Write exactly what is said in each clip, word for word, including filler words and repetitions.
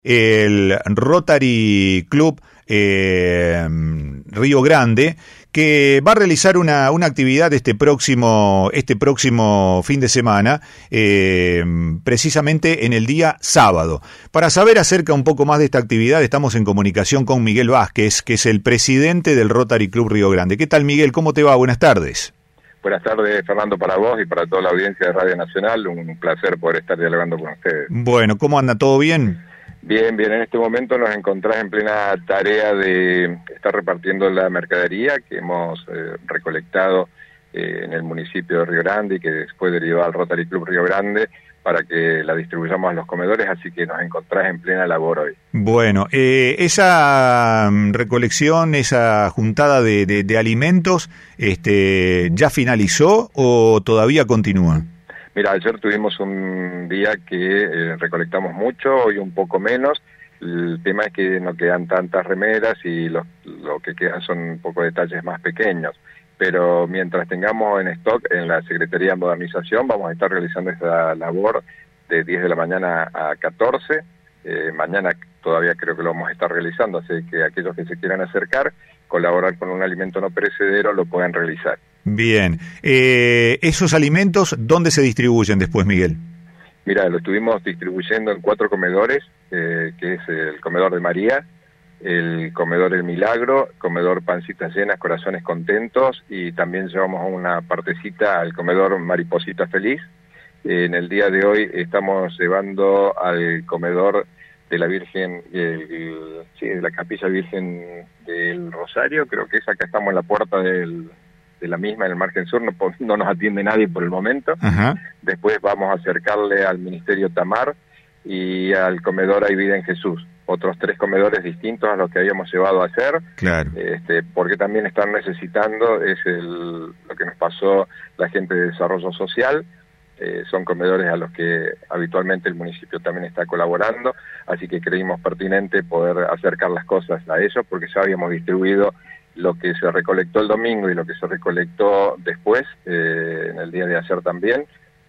el Rotary Club eh, Río Grande, que va a realizar una, una actividad este próximo, este próximo fin de semana, eh, precisamente en el día sábado. Para saber acerca un poco más de esta actividad, estamos en comunicación con Miguel Vázquez, que es el presidente del Rotary Club Río Grande. ¿Qué tal, Miguel? ¿Cómo te va? Buenas tardes. Buenas tardes, Fernando, para vos y para toda la audiencia de Radio Nacional. Un placer poder estar dialogando con ustedes. Bueno, ¿cómo anda? ¿Todo bien? Bien, bien. En este momento nos encontrás en plena tarea de estar repartiendo la mercadería que hemos eh, recolectado eh, en el municipio de Río Grande y que después derivó al Rotary Club Río Grande para que la distribuyamos a los comedores, así que nos encontrás en plena labor hoy. Bueno, eh, esa recolección, esa juntada de, de, de alimentos, este, ¿ya finalizó o todavía continúa? Mira, ayer tuvimos un día que eh, recolectamos mucho, hoy un poco menos. El tema es que no quedan tantas remeras y lo, lo que quedan son un poco detalles más pequeños. Pero mientras tengamos en stock en la Secretaría de Modernización, vamos a estar realizando esa labor de diez de la mañana a catorce. Eh, mañana todavía creo que lo vamos a estar realizando, así que aquellos que se quieran acercar, colaborar con un alimento no perecedero, lo puedan realizar. Bien. Eh, ¿Esos alimentos dónde se distribuyen después, Miguel? Mira, lo estuvimos distribuyendo en cuatro comedores, eh, que es el comedor de María, el comedor El Milagro, comedor Pancitas Llenas, Corazones Contentos, y también llevamos una partecita al comedor Mariposita Feliz. Eh, en el día de hoy estamos llevando al comedor de la Virgen, el, el, sí, de la Capilla Virgen del Rosario, creo que es acá, estamos en la puerta del, de la misma, en el margen sur, no, no nos atiende nadie por el momento. Ajá. Después vamos a acercarle al Ministerio Tamar y al comedor Hay Vida en Jesús, otros tres comedores distintos a los que habíamos llevado a hacer, claro. este, porque también están necesitando, es el, lo que nos pasó la gente de Desarrollo Social. Eh, son comedores a los que habitualmente el municipio también está colaborando, así que creímos pertinente poder acercar las cosas a ellos, porque ya habíamos distribuido lo que se recolectó el domingo y lo que se recolectó después, eh, en el día de ayer también.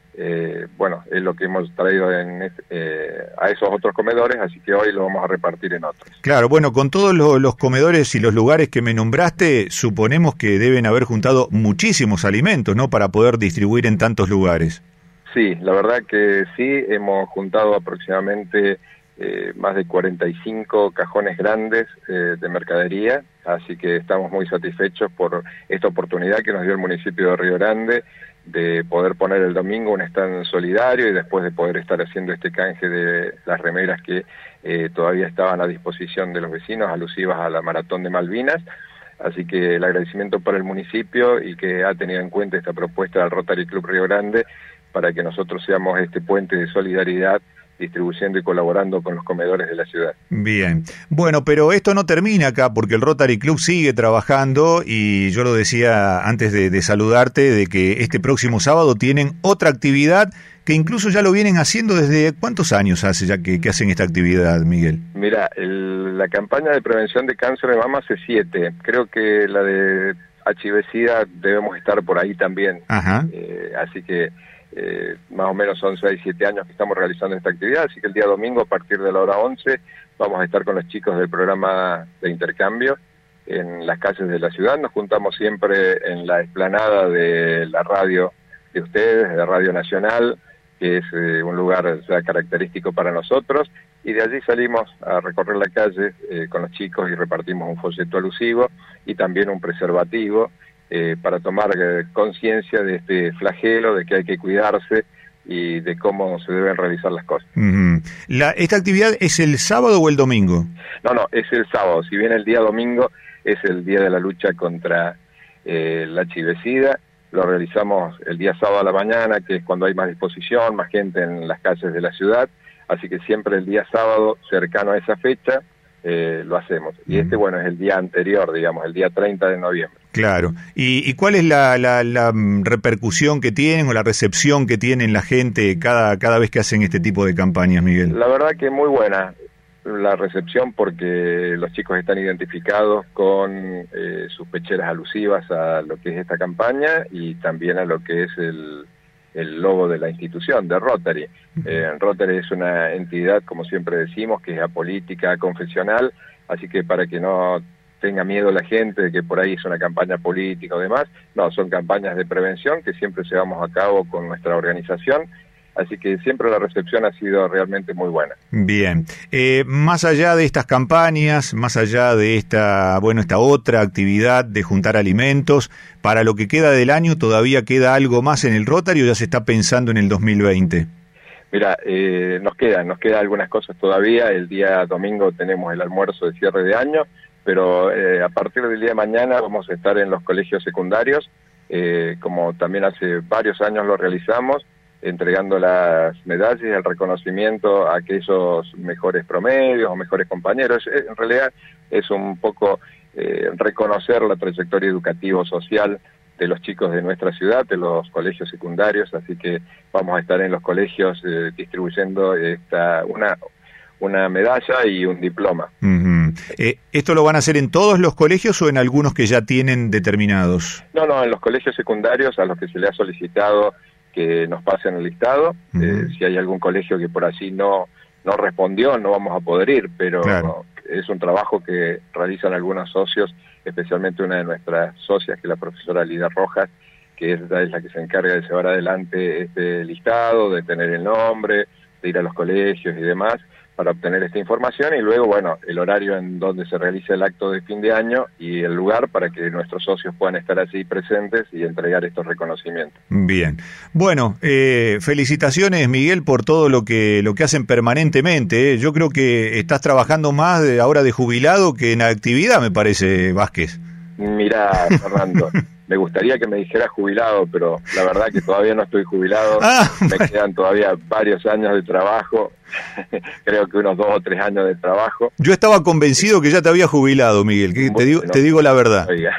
Eh, bueno, es lo que hemos traído en, eh, a esos otros comedores, así que hoy lo vamos a repartir en otros. Claro, bueno, con todos lo, los comedores y los lugares que me nombraste, suponemos que deben haber juntado muchísimos alimentos, ¿no?, para poder distribuir en tantos lugares. Sí, la verdad que sí, hemos juntado aproximadamente eh, más de cuarenta y cinco cajones grandes eh, de mercadería, así que estamos muy satisfechos por esta oportunidad que nos dio el municipio de Río Grande de poder poner el domingo un stand solidario y después de poder estar haciendo este canje de las remeras que eh, todavía estaban a disposición de los vecinos, alusivas a la Maratón de Malvinas. Así que el agradecimiento para el municipio y que ha tenido en cuenta esta propuesta del Rotary Club Río Grande para que nosotros seamos este puente de solidaridad distribuyendo y colaborando con los comedores de la ciudad. Bien, bueno, pero esto no termina acá porque el Rotary Club sigue trabajando y yo lo decía antes de, de saludarte de que este próximo sábado tienen otra actividad que incluso ya lo vienen haciendo desde ¿cuántos años hace ya que, que hacen esta actividad, Miguel? Mira, el, la campaña de prevención de cáncer de mama hace siete, creo que la de H I V-Sida debemos estar por ahí también. Ajá. Eh, así que Eh, más o menos son seis, siete años que estamos realizando esta actividad, así que el día domingo a partir de la hora once vamos a estar con los chicos del programa de intercambio en las calles de la ciudad. Nos juntamos siempre en la explanada de la radio de ustedes, de Radio Nacional, que es eh, un lugar ya característico para nosotros, y de allí salimos a recorrer la calle eh, con los chicos y repartimos un folleto alusivo y también un preservativo, Eh, para tomar eh, conciencia de este flagelo, de que hay que cuidarse y de cómo se deben realizar las cosas. Uh-huh. La, ¿Esta actividad es el sábado o el domingo? No, no, es el sábado. Si bien el día domingo es el día de la lucha contra eh, el H I V-Sida, lo realizamos el día sábado a la mañana, que es cuando hay más disposición, más gente en las calles de la ciudad, así que siempre el día sábado, cercano a esa fecha, eh, lo hacemos. Y este, bueno, es el día anterior, digamos, el día treinta de noviembre. Claro. ¿Y, y cuál es la, la, la repercusión que tienen o la recepción que tienen la gente cada, cada vez que hacen este tipo de campañas, Miguel? La verdad que muy buena la recepción porque los chicos están identificados con eh, sus pecheras alusivas a lo que es esta campaña y también a lo que es el, el logo de la institución, de Rotary. Eh, Rotary es una entidad, como siempre decimos, que es apolítica, confesional, así que para que no tenga miedo la gente de que por ahí es una campaña política o demás, no, son campañas de prevención que siempre llevamos a cabo con nuestra organización, así que siempre la recepción ha sido realmente muy buena. Bien, eh, más allá de estas campañas, más allá de esta, bueno, esta otra actividad de juntar alimentos, para lo que queda del año, ¿todavía queda algo más en el Rotary o ya se está pensando en el dos mil veinte? Mira, eh, nos quedan, nos quedan algunas cosas todavía. El día domingo tenemos el almuerzo de cierre de año, pero eh, a partir del día de mañana vamos a estar en los colegios secundarios, eh, como también hace varios años lo realizamos, entregando las medallas y el reconocimiento a aquellos mejores promedios o mejores compañeros. En realidad es un poco eh, reconocer la trayectoria educativo-social de los chicos de nuestra ciudad, de los colegios secundarios, así que vamos a estar en los colegios eh, distribuyendo esta una una medalla y un diploma. Uh-huh. eh, ¿Esto lo van a hacer en todos los colegios o en algunos que ya tienen determinados? No, no, en los colegios secundarios a los que se le ha solicitado que nos pasen el listado. Uh-huh. eh, si hay algún colegio que por allí no, no respondió, no vamos a poder ir, pero claro, es un trabajo que realizan algunos socios, especialmente una de nuestras socias, que es la profesora Lida Rojas, que es, es la que se encarga de llevar adelante este listado, de tener el nombre, de ir a los colegios y demás, para obtener esta información, y luego, bueno, el horario en donde se realiza el acto de fin de año y el lugar para que nuestros socios puedan estar allí presentes y entregar estos reconocimientos. Bien. Bueno, eh, felicitaciones, Miguel, por todo lo que lo que hacen permanentemente. ¿eh? Yo creo que estás trabajando más de, ahora de jubilado que en actividad, me parece, Vázquez. Mirá, Fernando, me gustaría que me dijera jubilado, pero la verdad que todavía no estoy jubilado, ah, me bueno. quedan todavía varios años de trabajo, creo que unos dos o tres años de trabajo. Yo estaba convencido que ya te había jubilado, Miguel, que te digo, no, te digo la verdad. Oiga.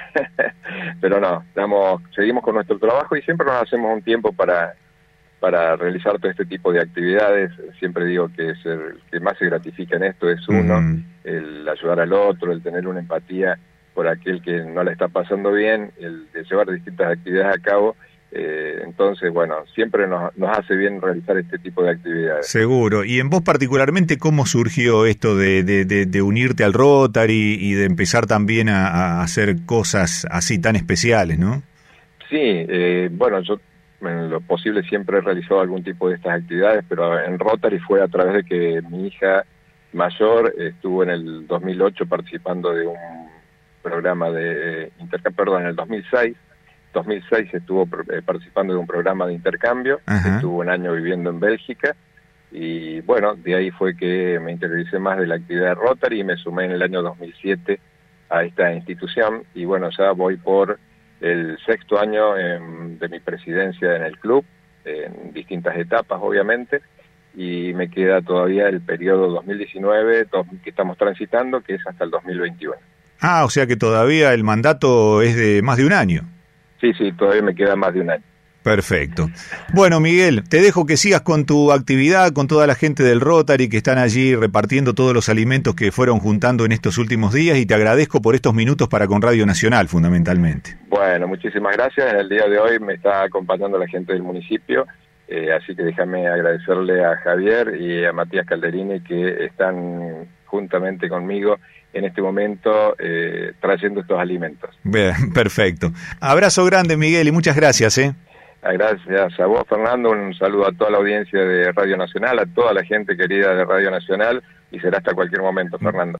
Pero no, estamos, seguimos con nuestro trabajo y siempre nos hacemos un tiempo para, para realizar todo este tipo de actividades. Siempre digo que es el que más se gratifica en esto es uno, mm. el ayudar al otro, el tener una empatía por aquel que no la está pasando bien, el de llevar distintas actividades a cabo. Eh, entonces, bueno, siempre nos, nos hace bien realizar este tipo de actividades. Seguro. Y en vos particularmente, ¿cómo surgió esto de, de, de, de unirte al Rotary y de empezar también a, a hacer cosas así tan especiales, no? Sí, eh, bueno, yo en lo posible siempre he realizado algún tipo de estas actividades, pero en Rotary fue a través de que mi hija mayor estuvo en el dos mil ocho participando de un programa de intercambio, perdón, en el dos mil seis estuvo eh, participando de un programa de intercambio. Ajá. Estuvo un año viviendo en Bélgica y bueno, de ahí fue que me interioricé más de la actividad de Rotary y me sumé en el año dos mil siete a esta institución y bueno, ya voy por el sexto año eh, de mi presidencia en el club, en distintas etapas obviamente, y me queda todavía el periodo dos mil diecinueve que estamos transitando, que es hasta el dos mil veintiuno. Ah, o sea que todavía el mandato es de más de un año. Sí, sí, todavía me queda más de un año. Perfecto. Bueno, Miguel, te dejo que sigas con tu actividad, con toda la gente del Rotary que están allí repartiendo todos los alimentos que fueron juntando en estos últimos días y te agradezco por estos minutos para con Radio Nacional, fundamentalmente. Bueno, muchísimas gracias. En el día de hoy me está acompañando la gente del municipio, eh, así que déjame agradecerle a Javier y a Matías Calderini que están juntamente conmigo en este momento eh, trayendo estos alimentos. Bien, perfecto. Abrazo grande, Miguel, y muchas gracias. ¿eh? Gracias a vos, Fernando, un saludo a toda la audiencia de Radio Nacional, a toda la gente querida de Radio Nacional, y será hasta cualquier momento, Fernando.